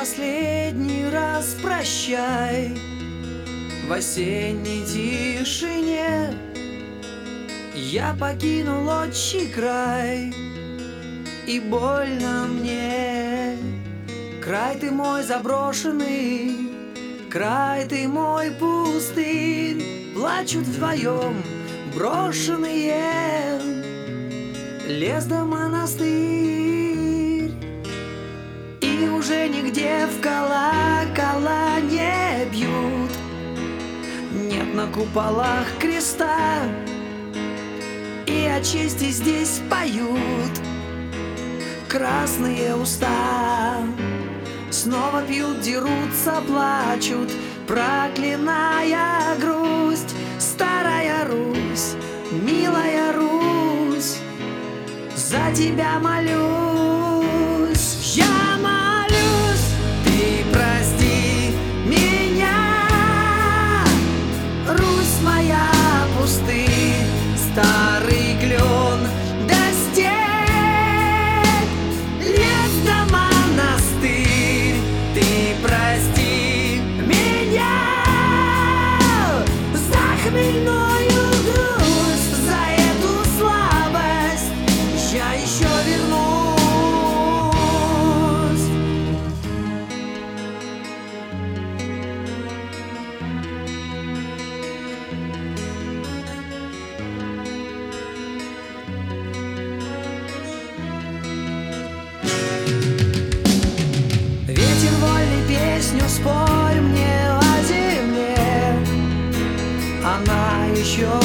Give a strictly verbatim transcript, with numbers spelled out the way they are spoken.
последний раз прощай. В осенней тишине я покинул отчий край, и больно мне. Край ты мой заброшенный, край ты мой пустырь. Плачут вдвоем брошенные лес да монастырь. И уже нигде в колокола не бьют, нет на куполах креста, и о чести здесь поют красные уста. Снова пьют, дерутся, плачут, проклиная грусть. Старая Русь, милая Русь, за тебя молюсь. Я молюсь, ты прости меня, Русь моя пустырь, старый клен да степь, лес да монастырь. Ты прости меня за хмельную грусть, за эту слабость я еще вернусь. Ветер вольный, песню спой мне о земле, она еще